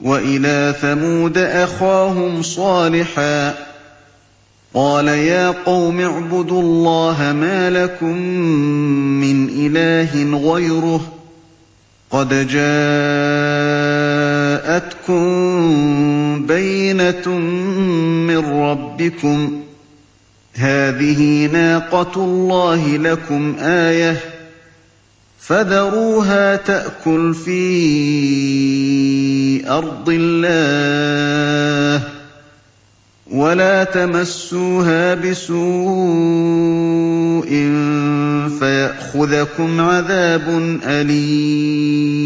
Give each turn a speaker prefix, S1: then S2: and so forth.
S1: وَإِلَىٰ ثَمُودَ أَخَاهُمْ صَالِحًا قَالَ يَا قَوْمِ اعْبُدُوا اللَّهَ مَا لَكُم مِّنْ إِلَٰهٍ غَيْرُهُ ۖ قَدْ جَاءَتْكُم بَيِّنَةٌ مِّن رَّبِّكُمْ ۖ هَٰذِهِ نَاقَةُ اللَّهِ لَكُمْ آيَةً ۖ فَذَرُوهَا تَأْكُلْ فِي أَرْضِ اللَّهِ وَلَا تَمَسُّوهَا بِسُوءٍ فَيَأْخُذَكُمْ عَذَابٌ أَلِيمٌ